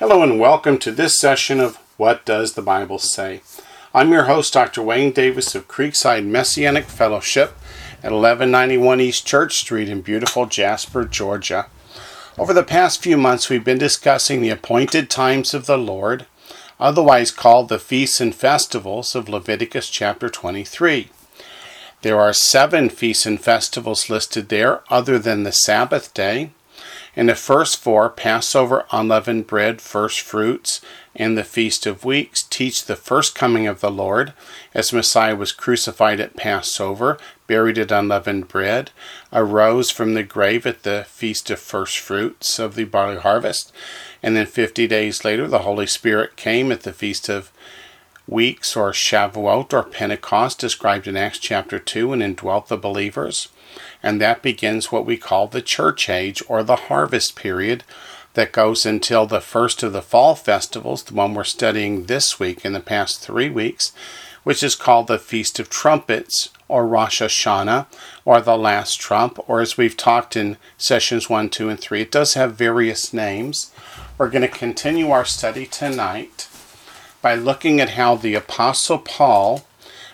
Hello and welcome to this session of What Does the Bible Say? I'm your host, Dr. Wayne Davis of Creekside Messianic Fellowship at 1191 East Church Street in beautiful Jasper, Georgia. Over the past few months, we've been discussing the appointed times of the Lord, otherwise called the feasts and festivals of Leviticus chapter 23. There are 7 feasts and festivals listed there other than the Sabbath day. And the first 4, Passover, unleavened bread, first fruits, and the Feast of Weeks, teach the first coming of the Lord, as Messiah was crucified at Passover, buried at unleavened bread, arose from the grave at the Feast of First Fruits of the barley harvest, and then 50 days later the Holy Spirit came at the Feast of Weeks, or Shavuot, or Pentecost, described in Acts chapter 2, and indwelt the believers. And that begins what we call the church age, or the harvest period, that goes until the first of the fall festivals, the one we're studying this week in the past 3 weeks, which is called the Feast of Trumpets, or Rosh Hashanah, or the Last Trump, or as we've talked in sessions 1, 2, and 3. It does have various names. We're going to continue our study tonight by looking at how the Apostle Paul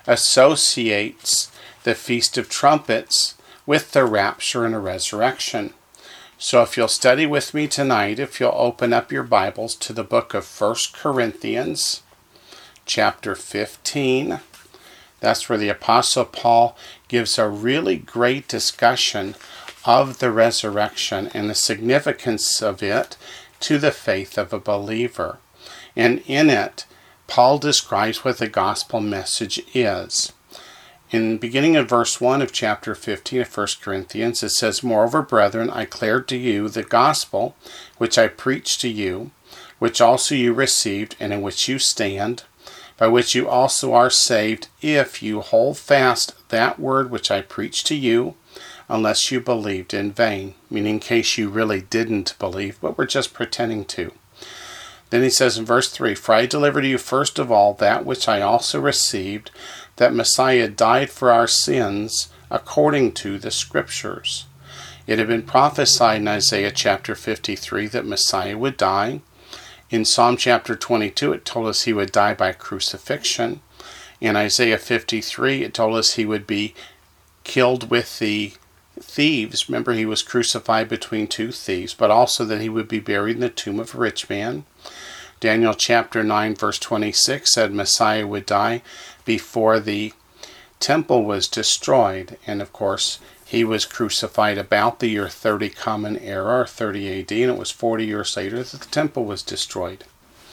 associates the Feast of Trumpets with the rapture and a resurrection. So if you'll study with me tonight, if you'll open up your Bibles to the book of 1 Corinthians, chapter 15, that's where the Apostle Paul gives a really great discussion of the resurrection and the significance of it to the faith of a believer. And in it, Paul describes what the gospel message is. In the beginning of verse 1 of chapter 15 of 1 Corinthians, it says, "Moreover, brethren, I declare to you the gospel which I preached to you, which also you received, and in which you stand, by which you also are saved, if you hold fast that word which I preached to you, unless you believed in vain." Meaning in case you really didn't believe, but were just pretending to. Then he says in verse 3, "For I delivered to you first of all that which I also received, that Messiah died for our sins according to the Scriptures. It had been prophesied in Isaiah chapter 53 that Messiah would die. In Psalm chapter 22 it told us he would die by crucifixion. In Isaiah 53 it told us he would be killed with the thieves. Remember, he was crucified between 2 thieves, but also that he would be buried in the tomb of a rich man. Daniel chapter 9 verse 26 said Messiah would die before the temple was destroyed. And of course, he was crucified about the year 30 Common Era, or 30 AD, and it was 40 years later that the temple was destroyed.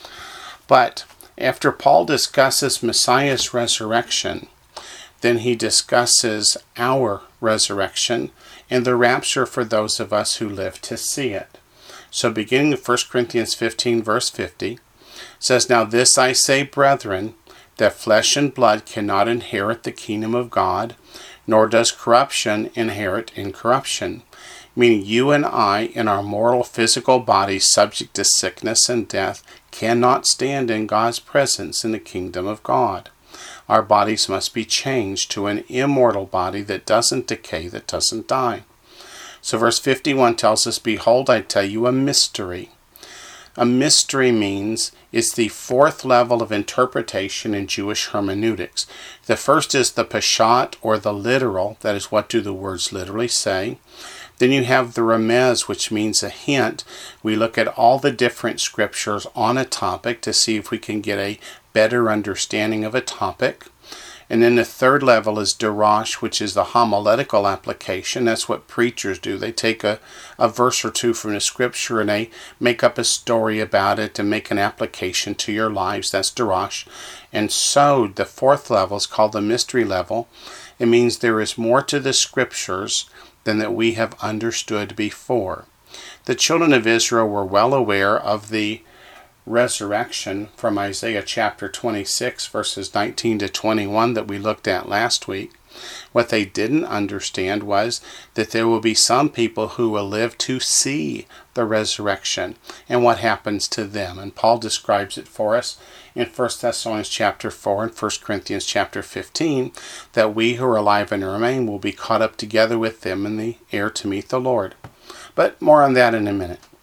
But after Paul discusses Messiah's resurrection, then he discusses our resurrection and the rapture for those of us who live to see it. So beginning of 1 Corinthians 15 verse 50, says, "Now this I say, brethren, that flesh and blood cannot inherit the kingdom of God, nor does corruption inherit incorruption." Meaning you and I, in our mortal physical bodies subject to sickness and death, cannot stand in God's presence in the kingdom of God. Our bodies must be changed to an immortal body that doesn't decay, that doesn't die. So verse 51 tells us, "Behold, I tell you a mystery." A mystery means it's the 4th level of interpretation in Jewish hermeneutics. The first is the Peshat, or the literal, that is, what do the words literally say. Then you have the Remez, which means a hint. We look at all the different scriptures on a topic to see if we can get a better understanding of a topic. And then the 3rd level is Darash, which is the homiletical application. That's what preachers do. They take a verse or 2 from the scripture and they make up a story about it and make an application to your lives. That's Darash. And so the 4th level is called the mystery level. It means there is more to the scriptures than that we have understood before. The children of Israel were well aware of the resurrection from Isaiah chapter 26 verses 19 to 21 that we looked at last week. What they didn't understand was that there will be some people who will live to see the resurrection and what happens to them. And Paul describes it for us in 1 Thessalonians chapter 4 and 1 Corinthians chapter 15, that we who are alive and remain will be caught up together with them in the air to meet the Lord. But more on that in a minute.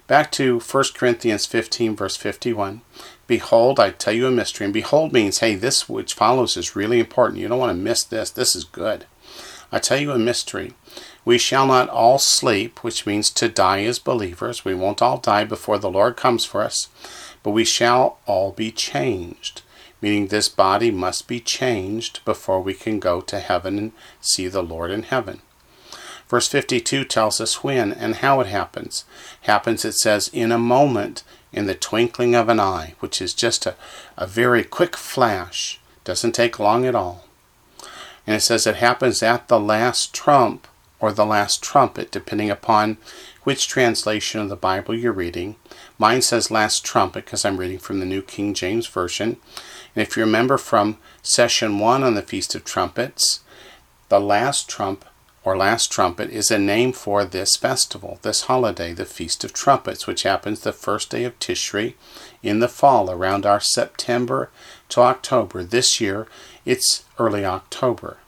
Back to 1 Corinthians 15, verse 51. Behold, I tell you a mystery. And behold means, hey, this which follows is really important. You don't want to miss this. This is good. I tell you a mystery. We shall not all sleep, which means to die as believers. We won't all die before the Lord comes for us, but we shall all be changed, meaning this body must be changed before we can go to heaven and see the Lord in heaven. Verse 52 tells us when and how it happens. It says, in a moment, in the twinkling of an eye, which is just a very quick flash. Doesn't take long at all. And it says it happens at the last trump, or the last trumpet, depending upon which translation of the Bible you're reading. Mine says last trumpet because I'm reading from the New King James Version. And if you remember from session 1 on the Feast of Trumpets, the last trump or last trumpet is a name for this festival, this holiday, the Feast of Trumpets, which happens the first day of Tishri in the fall, around our September to October. This year, it's early October.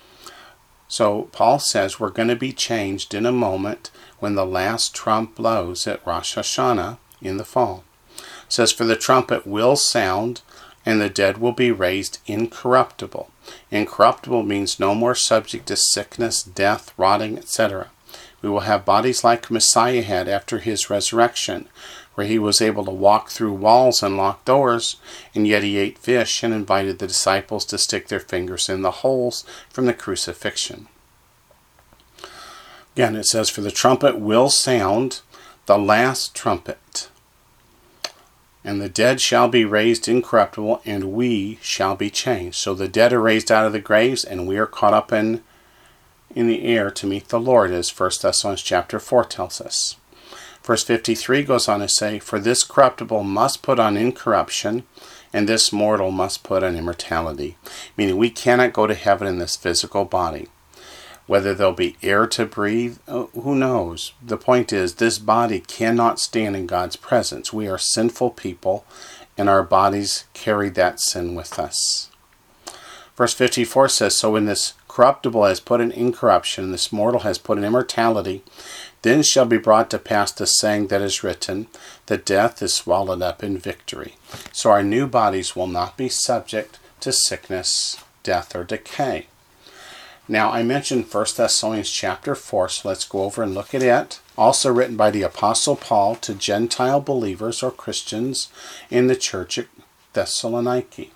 So Paul says we're going to be changed in a moment when the last trump blows at Rosh Hashanah in the fall. It says, for the trumpet will sound, and the dead will be raised incorruptible. Incorruptible means no more subject to sickness, death, rotting, etc. We will have bodies like Messiah had after his resurrection, where he was able to walk through walls and lock doors, and yet he ate fish and invited the disciples to stick their fingers in the holes from the crucifixion. Again, it says, for the trumpet will sound, the last trumpet, and the dead shall be raised incorruptible, and we shall be changed. So the dead are raised out of the graves, and we are caught up in the air to meet the Lord, as 1 Thessalonians chapter 4 tells us. Verse 53 goes on to say, for this corruptible must put on incorruption, and this mortal must put on immortality. Meaning we cannot go to heaven in this physical body. Whether there'll be air to breathe, who knows? The point is, this body cannot stand in God's presence. We are sinful people, and our bodies carry that sin with us. Verse 54 says, so when this corruptible has put in incorruption, and this mortal has put in immortality, then shall be brought to pass the saying that is written, that death is swallowed up in victory. So our new bodies will not be subject to sickness, death, or decay. Now, I mentioned 1 Thessalonians chapter 4, so let's go over and look at it. Also written by the Apostle Paul to Gentile believers or Christians in the church at Thessaloniki.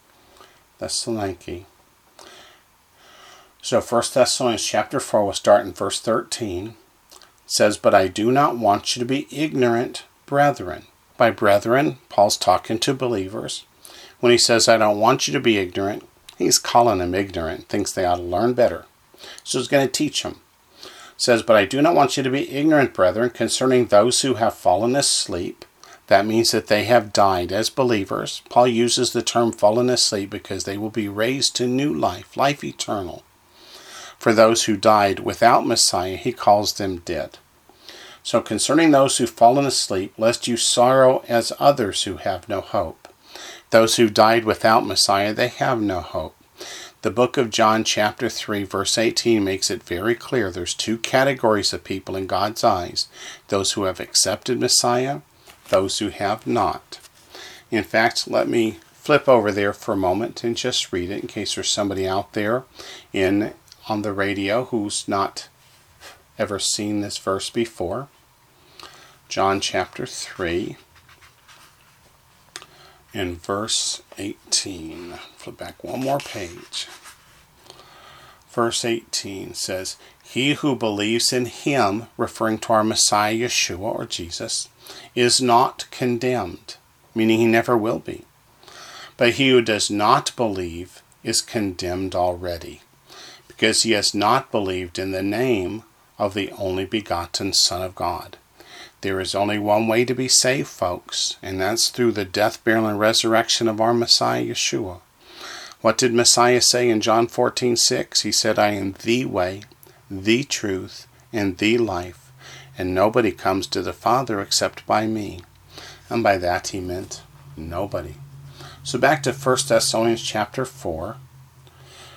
So 1 Thessalonians chapter 4 will start in verse 13. It says, but I do not want you to be ignorant, brethren. By brethren, Paul's talking to believers. When he says, I don't want you to be ignorant, he's calling them ignorant, thinks they ought to learn better. So he's going to teach them. It says, but I do not want you to be ignorant, brethren, concerning those who have fallen asleep. That means that they have died as believers. Paul uses the term fallen asleep because they will be raised to new life, life eternal. For those who died without Messiah, he calls them dead. So concerning those who've fallen asleep, lest you sorrow as others who have no hope. Those who died without Messiah, they have no hope. The book of John chapter 3 verse 18 makes it very clear there's two categories of people in God's eyes. Those who have accepted Messiah, those who have not. In fact, let me flip over there for a moment and just read it in case there's somebody out there on the radio who's not ever seen this verse before. John chapter 3 in verse 18. Flip back one more page. Verse 18 says, he who believes in him, referring to our Messiah Yeshua or Jesus, is not condemned, meaning he never will be. But he who does not believe is condemned already, because he has not believed in the name of the only begotten Son of God. There is only one way to be saved, folks, and that's through the death, burial, and resurrection of our Messiah Yeshua. What did Messiah say in John 14:6? He said, I am the way, the truth, and the life, and nobody comes to the Father except by me. And by that he meant nobody. So back to 1 Thessalonians chapter 4.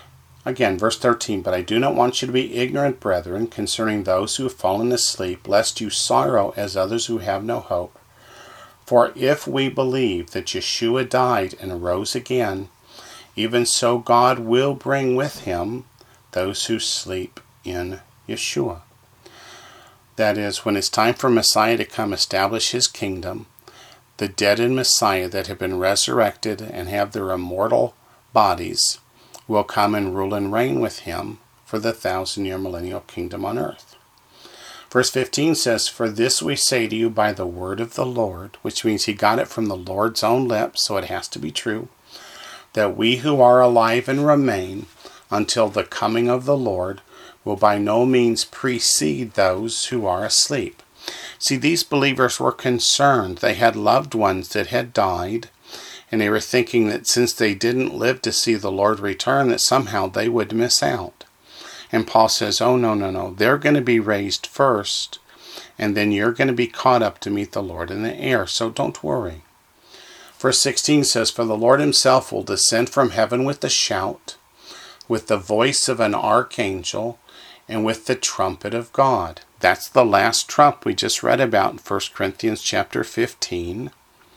Again, verse 13, "But I do not want you to be ignorant, brethren, concerning those who have fallen asleep, lest you sorrow as others who have no hope. For if we believe that Yeshua died and arose again, even so God will bring with him those who sleep in Yeshua." That is, when it's time for Messiah to come establish his kingdom, the dead in Messiah that have been resurrected and have their immortal bodies will come and rule and reign with him for the 1,000-year millennial kingdom on earth. Verse 15 says, "For this we say to you by the word of the Lord," which means he got it from the Lord's own lips, so it has to be true, "that we who are alive and remain until the coming of the Lord will by no means precede those who are asleep." See, these believers were concerned. They had loved ones that had died, and they were thinking that since they didn't live to see the Lord return, that somehow they would miss out. And Paul says, oh, no. They're going to be raised first, and then you're going to be caught up to meet the Lord in the air, so don't worry. Verse 16 says, "For the Lord himself will descend from heaven with a shout, with the voice of an archangel, and with the trumpet of God." That's the last trump we just read about in 1 Corinthians chapter 15.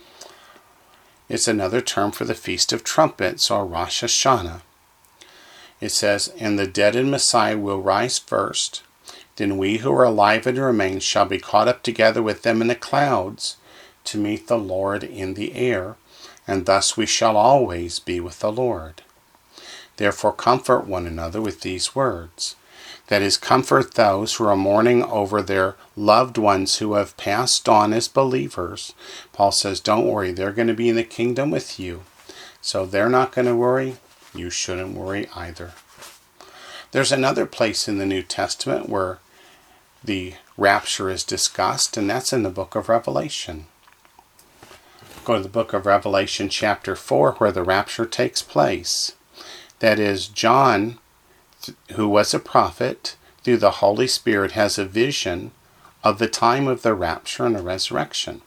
It's another term for the Feast of Trumpets, or Rosh Hashanah. It says, "And the dead in Messiah will rise first. Then we who are alive and remain shall be caught up together with them in the clouds to meet the Lord in the air, and thus we shall always be with the Lord. Therefore comfort one another with these words." That is, comfort those who are mourning over their loved ones who have passed on as believers. Paul says, don't worry, they're going to be in the kingdom with you. So they're not going to worry. You shouldn't worry either. There's another place in the New Testament where the rapture is discussed, and that's in the book of Revelation. Go to the book of Revelation chapter 4, where the rapture takes place. That is, John, who was a prophet, through the Holy Spirit, has a vision of the time of the rapture and the resurrection.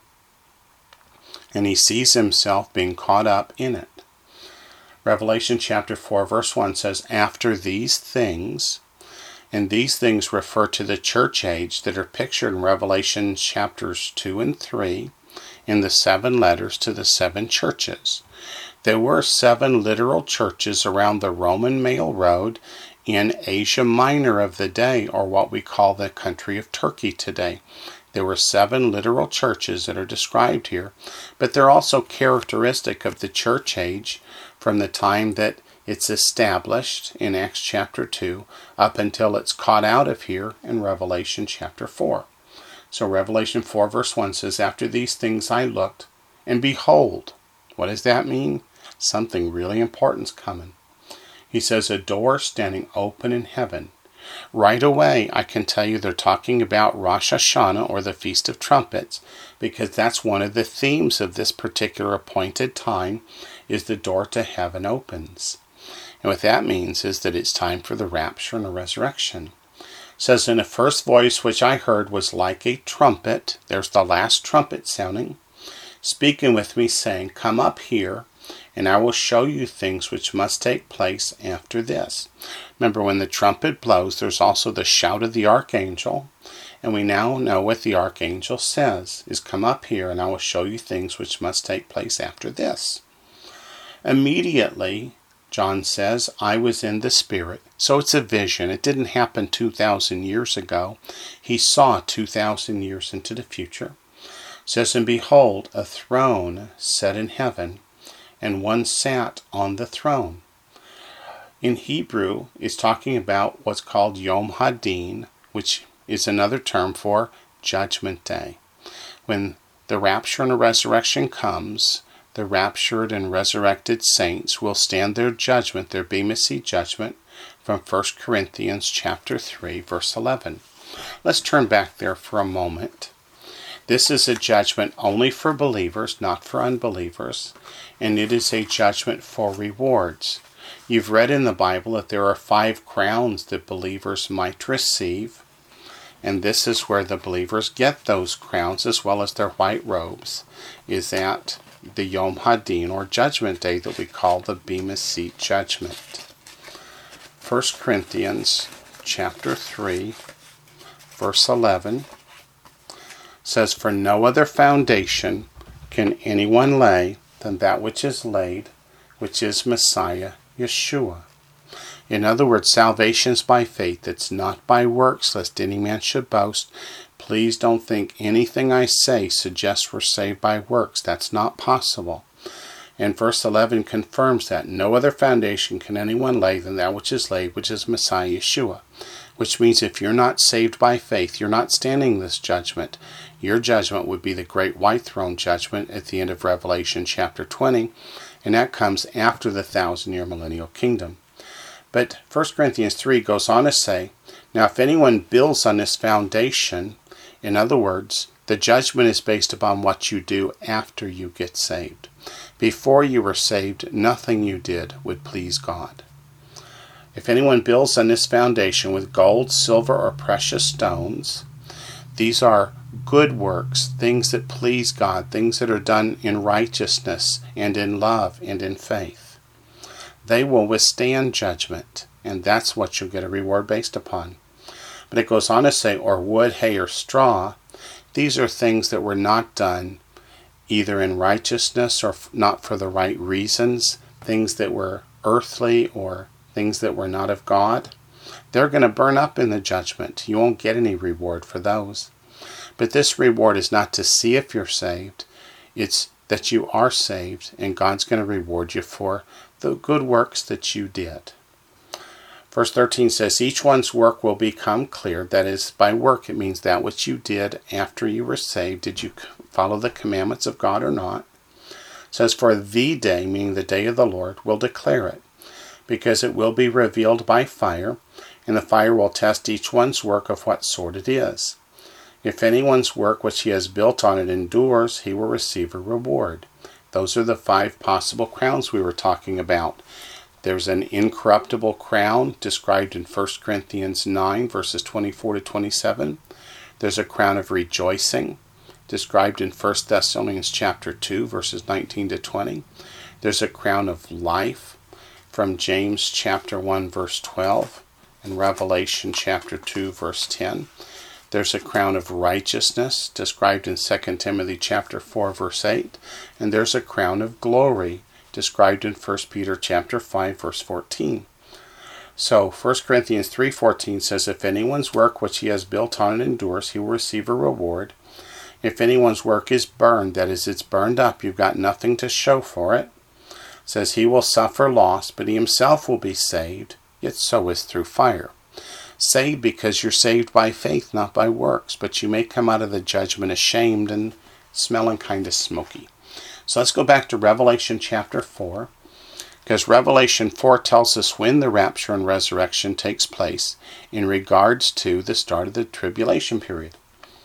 And he sees himself being caught up in it. Revelation chapter 4 verse 1 says, "After these things," and these things refer to the church age that are pictured in Revelation chapters 2 and 3 in the 7 letters to the 7 churches. There were 7 literal churches around the Roman Mail Road in Asia Minor of the day, or what we call the country of Turkey today. There were 7 literal churches that are described here, but they're also characteristic of the church age from the time that it's established in Acts chapter 2 up until it's caught out of here in Revelation chapter 4. So Revelation 4 verse 1 says, "After these things I looked, and behold," what does that mean? Something really important's coming. He says, "a door standing open in heaven." Right away, I can tell you they're talking about Rosh Hashanah, or the Feast of Trumpets, because that's one of the themes of this particular appointed time, is the door to heaven opens. And what that means is that it's time for the rapture and the resurrection. It says, "And the first voice which I heard was like a trumpet," there's the last trumpet sounding, "speaking with me, saying, Come up here, and I will show you things which must take place after this." Remember, when the trumpet blows, there's also the shout of the archangel. And we now know what the archangel says, is, "Come up here, and I will show you things which must take place after this." Immediately, John says, "I was in the Spirit." So it's a vision. It didn't happen 2,000 years ago. He saw 2,000 years into the future. It says, "And behold, a throne set in heaven, and one sat on the throne." In Hebrew, it's talking about what's called Yom Hadin, which is another term for Judgment Day. When the rapture and the resurrection comes, the raptured and resurrected saints will stand their judgment, their Bema Seat judgment, from 1 Corinthians chapter 3, verse 11. Let's turn back there for a moment. This is a judgment only for believers, not for unbelievers, and it is a judgment for rewards. You've read in the Bible that there are 5 crowns that believers might receive, and this is where the believers get those crowns as well as their white robes, is at the Yom Hadin, or Judgment Day, that we call the Bema Seat Judgment. 1 Corinthians chapter 3, verse 11 says, "For no other foundation can anyone lay than that which is laid, which is Messiah, Yeshua." In other words, salvation is by faith. It's not by works, lest any man should boast. Please don't think anything I say suggests we're saved by works. That's not possible. And verse 11 confirms that. No other foundation can anyone lay than that which is laid, which is Messiah, Yeshua. Which means if you're not saved by faith, you're not standing this judgment. Your judgment would be the great white throne judgment at the end of Revelation chapter 20. And that comes after the 1,000-year millennial kingdom. But 1 Corinthians 3 goes on to say, "Now if anyone builds on this foundation," in other words, the judgment is based upon what you do after you get saved. Before you were saved, nothing you did would please God. "If anyone builds on this foundation with gold, silver, or precious stones," these are good works, things that please God, things that are done in righteousness and in love and in faith. They will withstand judgment, and that's what you'll get a reward based upon. But it goes on to say, "or wood, hay, or straw." These are things that were not done either in righteousness or not for the right reasons, things that were earthly or things that were not of God. They're going to burn up in the judgment. You won't get any reward for those. But this reward is not to see if you're saved. It's that you are saved, and God's going to reward you for the good works that you did. Verse 13 says, "Each one's work will become clear." That is, by work, it means that which you did after you were saved. Did you follow the commandments of God or not? It says, "For the day," meaning the day of the Lord, "will declare it, because it will be revealed by fire, and the fire will test each one's work of what sort it is. If anyone's work which he has built on it endures, he will receive a reward." Those are the 5 possible crowns we were talking about. There's an incorruptible crown described in 1 Corinthians 9, verses 24 to 27. There's a crown of rejoicing described in 1 Thessalonians chapter 2, verses 19 to 20. There's a crown of life from James chapter 1, verse 12, and Revelation chapter 2, verse 10. There's a crown of righteousness described in 2 Timothy chapter 4, verse 8. And there's a crown of glory described in 1 Peter chapter 5, verse 14. So 1 Corinthians 3:14 says, "If anyone's work which he has built on it endures, he will receive a reward. If anyone's work is burned," that is, it's burned up, you've got nothing to show for it, says he will suffer loss, but he himself will be saved, yet so is through fire. Saved because you're saved by faith, not by works, but you may come out of the judgment ashamed and smelling kind of smoky. So let's go back to Revelation chapter 4, because Revelation 4 tells us when the rapture and resurrection takes place in regards to the start of the tribulation period.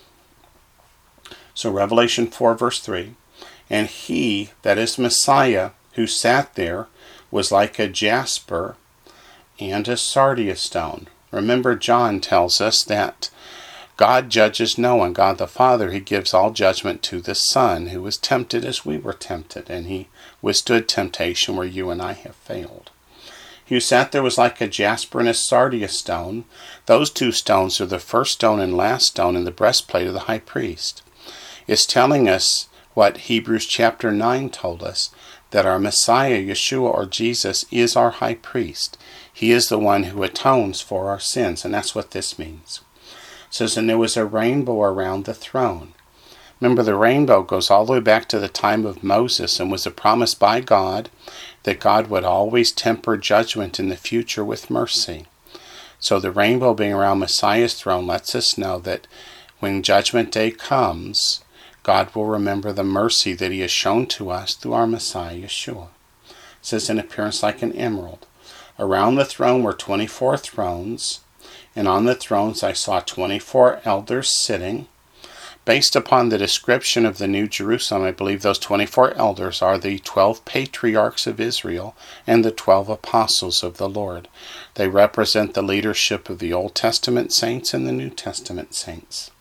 So Revelation 4, verse 3, "And he, that is Messiah, who sat there, was like a jasper and a sardius stone." Remember, John tells us that God judges no one. God the Father, he gives all judgment to the Son, who was tempted as we were tempted, and he withstood temptation where you and I have failed. He who sat there was like a jasper and a sardius stone. Those 2 stones are the first stone and last stone in the breastplate of the high priest. It's telling us what Hebrews chapter 9 told us, that our Messiah, Yeshua, or Jesus, is our high priest. He is the one who atones for our sins, and that's what this means. It says, "And there was a rainbow around the throne." Remember, the rainbow goes all the way back to the time of Moses and was a promise by God that God would always temper judgment in the future with mercy. So the rainbow being around Messiah's throne lets us know that when judgment day comes, God will remember the mercy that he has shown to us through our Messiah, Yeshua. It says, "In appearance like an emerald. Around the throne were 24 thrones, and on the thrones I saw 24 elders sitting." Based upon the description of the New Jerusalem, I believe those 24 elders are the 12 patriarchs of Israel and the 12 apostles of the Lord. They represent the leadership of the Old Testament saints and the New Testament saints.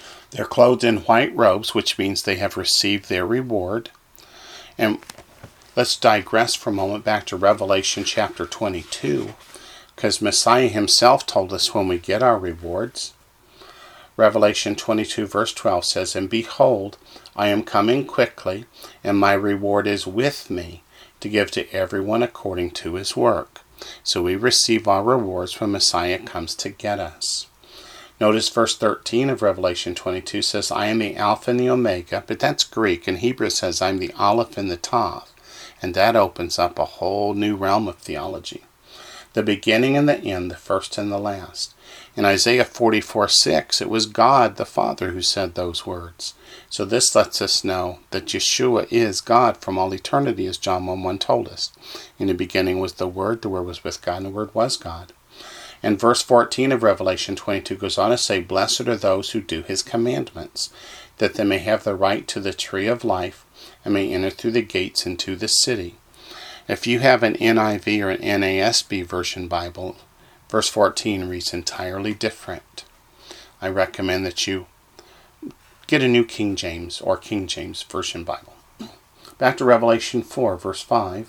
They're clothed in white robes, which means they have received their reward. And Let's digress for a moment back to Revelation chapter 22, because Messiah himself told us when we get our rewards. Revelation 22 verse 12 says, "And behold, I am coming quickly, and my reward is with me, to give to everyone according to his work." So we receive our rewards when Messiah comes to get us. Notice verse 13 of Revelation 22 says, "I am the Alpha and the Omega," but that's Greek. In Hebrew it says, "I'm the Aleph and the Tav." And that opens up a whole new realm of theology. The beginning and the end, the first and the last. In Isaiah 44:6, it was God the Father who said those words. So this lets us know that Yeshua is God from all eternity, as John 1:1 told us. In the beginning was the Word was with God, and the Word was God. And verse 14 of Revelation 22 goes on to say, "Blessed are those who do his commandments, that they may have the right to the tree of life, and may enter through the gates into the city." If you have an NIV or an NASB version Bible, verse 14 reads entirely different. I recommend that you get a New King James or King James Version Bible. Back to Revelation 4, verse 5.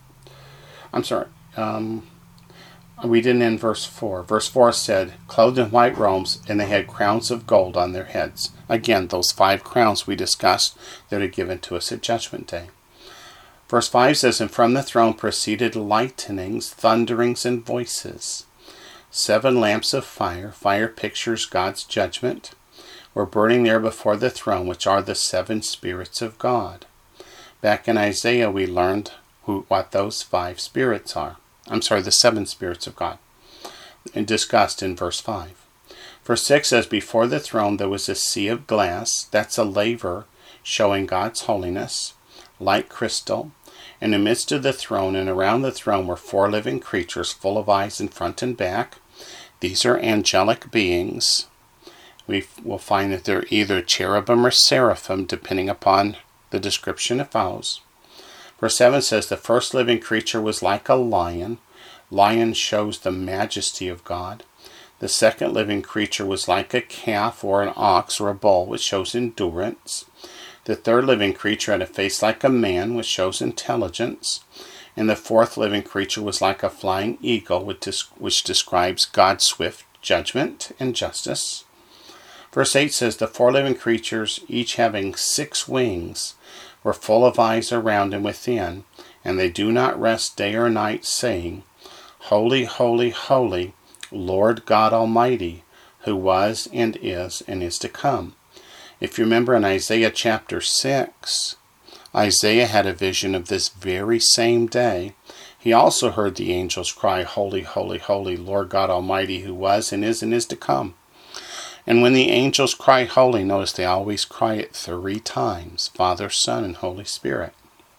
We didn't end verse 4. Verse 4 said, "Clothed in white robes, and they had crowns of gold on their heads." Again, those 5 crowns we discussed that are given to us at Judgment Day. Verse 5 says, "And from the throne proceeded lightnings, thunderings, and voices. 7 lamps of fire," fire pictures God's judgment, "were burning there before the throne, which are the 7 spirits of God." Back in Isaiah we learned what those 5 spirits are. The 7 spirits of God, and discussed in verse 5. Verse 6 says, "Before the throne there was a sea of glass," that's a laver showing God's holiness, "like crystal. In the midst of the throne and around the throne were 4 living creatures full of eyes in front and back." These are angelic beings. We will find that they're either cherubim or seraphim, depending upon the description it follows. Verse 7 says, "The first living creature was like a lion." Lion shows the majesty of God. "The second living creature was like a calf or an ox or a bull, which shows endurance. The third living creature had a face like a man, which shows intelligence. And the fourth living creature was like a flying eagle, which describes God's swift judgment and justice." Verse 8 says, "The 4 living creatures, each having 6 wings, were full of eyes around and within, and they do not rest day or night, saying, Holy, holy, holy, Lord God Almighty, who was and is to come." If you remember in Isaiah chapter 6, Isaiah had a vision of this very same day. He also heard the angels cry, "Holy, holy, holy, Lord God Almighty, who was and is to come." And when the angels cry holy, notice they always cry it 3 times, Father, Son, and Holy Spirit,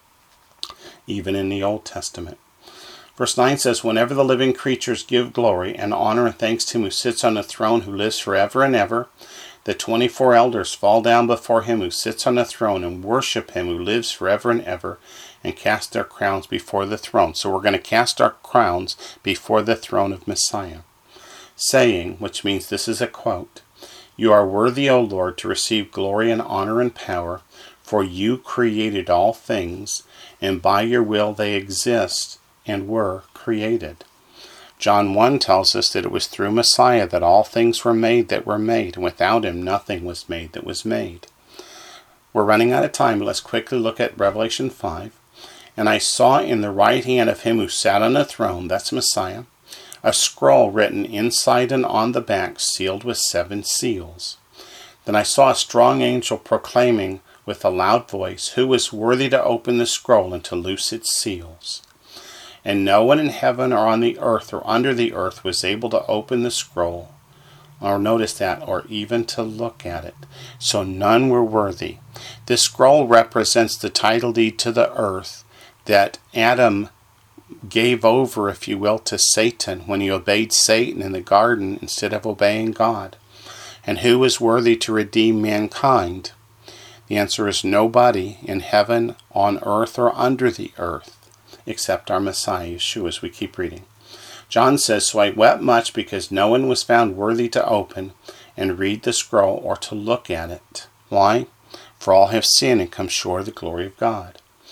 even in the Old Testament. Verse 9 says, "Whenever the living creatures give glory and honor and thanks to him who sits on the throne, who lives forever and ever, the 24 elders fall down before him who sits on the throne and worship him who lives forever and ever, and cast their crowns before the throne." So we're going to cast our crowns before the throne of Messiah, saying, which means this is a quote, "You are worthy, O Lord, to receive glory and honor and power, for you created all things, and by your will they exist and were created." John 1 tells us that it was through Messiah that all things were made that were made, and without him nothing was made that was made. We're running out of time, but let's quickly look at Revelation 5. "And I saw in the right hand of him who sat on the throne," that's Messiah, "a scroll written inside and on the back, sealed with 7 seals. Then I saw a strong angel proclaiming with a loud voice, Who is worthy to open the scroll and to loose its seals? And no one in heaven or on the earth or under the earth was able to open the scroll," or notice that, "or even to look at it. So none were worthy." This scroll represents the title deed to the earth that Adam gave over, if you will, to Satan when he obeyed Satan in the garden instead of obeying God. And who was worthy to redeem mankind? The answer is nobody in heaven, on earth, or under the earth, except our Messiah, Yeshua, as we keep reading. John says, "So I wept much because no one was found worthy to open and read the scroll or to look at it." Why? "For all have sinned and come short of the glory of God."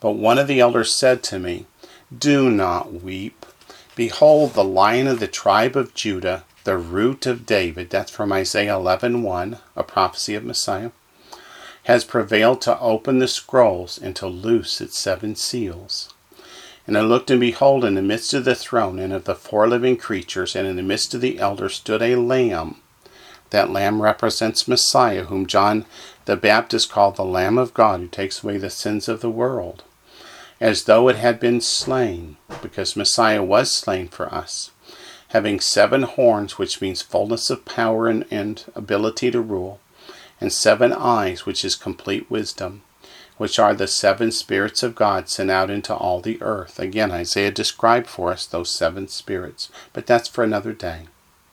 But one of the elders said to me, "Do not weep. Behold, the Lion of the tribe of Judah, the Root of David," that's from Isaiah 11:1, a prophecy of Messiah, "has prevailed to open the scrolls and to loose its 7 seals." And I looked, and behold, in the midst of the throne and of the 4 living creatures, and in the midst of the elders, stood a lamb. That lamb represents Messiah, whom John the Baptist called the Lamb of God, who takes away the sins of the world, as though it had been slain, because Messiah was slain for us, having 7 horns, which means fullness of power and ability to rule, and 7 eyes, which is complete wisdom, which are the 7 spirits of God sent out into all the earth. Again, Isaiah described for us those 7 spirits, but that's for another day.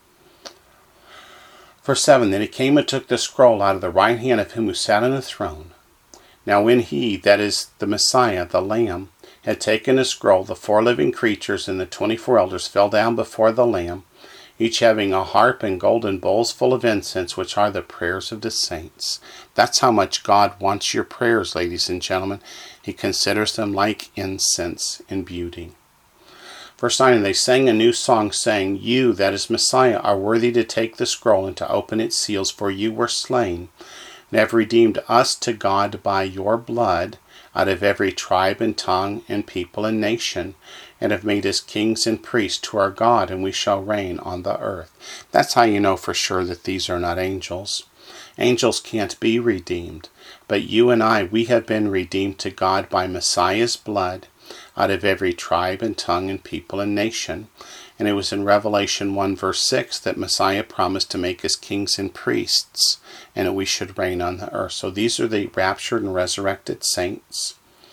Verse 7, Then he came and took the scroll out of the right hand of him who sat on the throne. Now when he, that is the Messiah, the Lamb, had taken the scroll, the 4 living creatures and the 24 elders fell down before the Lamb, each having a harp and golden bowls full of incense, which are the prayers of the saints. That's how much God wants your prayers, ladies and gentlemen. He considers them like incense in beauty. Verse 9, And they sang a new song, saying, You, that is Messiah, are worthy to take the scroll and to open its seals, for you were slain, and have redeemed us to God by your blood, out of every tribe and tongue and people and nation, and have made us kings and priests to our God, and we shall reign on the earth. That's how you know for sure that these are not angels. Angels can't be redeemed, but you and I, we have been redeemed to God by Messiah's blood, out of every tribe and tongue and people and nation. And it was in Revelation 1 verse 6 that Messiah promised to make us kings and priests, and that we should reign on the earth. So these are the raptured and resurrected saints.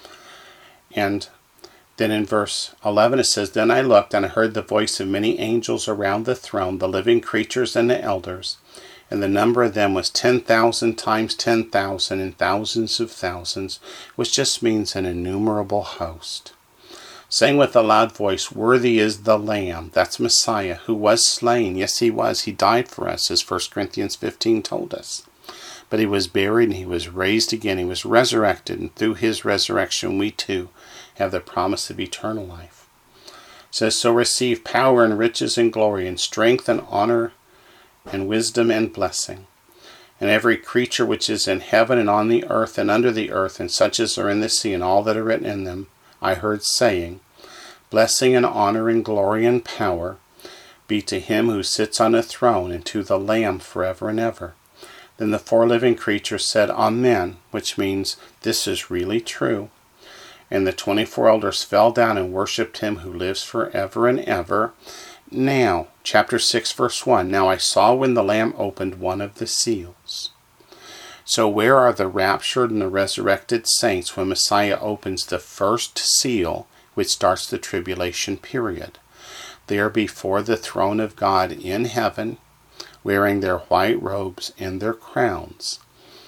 And then in verse 11 it says, Then I looked, and I heard the voice of many angels around the throne, the living creatures and the elders, and the number of them was 10,000 times 10,000 and thousands of thousands, which just means an innumerable host, saying with a loud voice, Worthy is the Lamb, that's Messiah, who was slain. Yes, he was. He died for us, as 1 Corinthians 15 told us. But he was buried, and he was raised again. He was resurrected, and through his resurrection we too have the promise of eternal life. It says, So receive power and riches and glory and strength and honor and wisdom and blessing. And every creature which is in heaven and on the earth and under the earth, and such as are in the sea and all that are written in them, I heard saying, Blessing and honor and glory and power be to him who sits on the throne and to the Lamb forever and ever. Then the 4 living creatures said, Amen, which means this is really true. And the 24 elders fell down and worshipped him who lives forever and ever. Now, chapter 6, verse 1, Now I saw when the Lamb opened one of the seals. So where are the raptured and the resurrected saints when Messiah opens the first seal, which starts the tribulation period? They are before the throne of God in heaven, wearing their white robes and their crowns,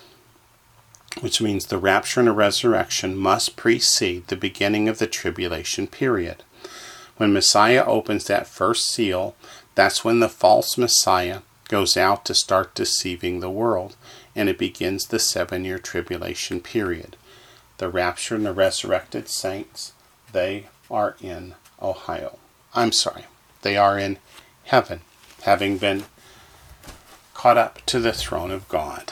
which means the rapture and the resurrection must precede the beginning of the tribulation period. When Messiah opens that first seal, that's when the false Messiah goes out to start deceiving the world, and it begins the 7-year tribulation period. The raptured and the resurrected saints, they are in Ohio. They are in heaven, having been caught up to the throne of God.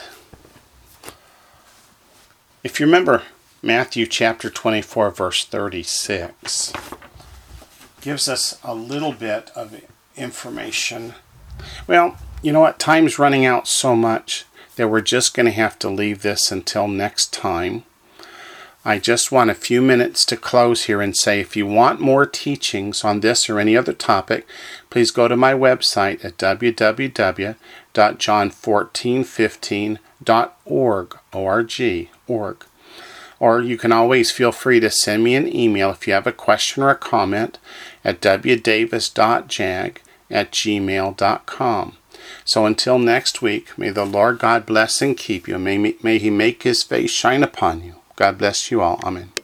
If you remember Matthew chapter 24, verse 36, gives us a little bit of information. Well, you know what? Time's running out so much that we're just going to have to leave this until next time. I just want a few minutes to close here and say, if you want more teachings on this or any other topic, please go to my website at www.john1415.org, O-R-G, Or you can always feel free to send me an email if you have a question or a comment at wdavis.jag@gmail.com. So until next week, may the Lord God bless and keep you. May He make His face shine upon you. God bless you all. Amen.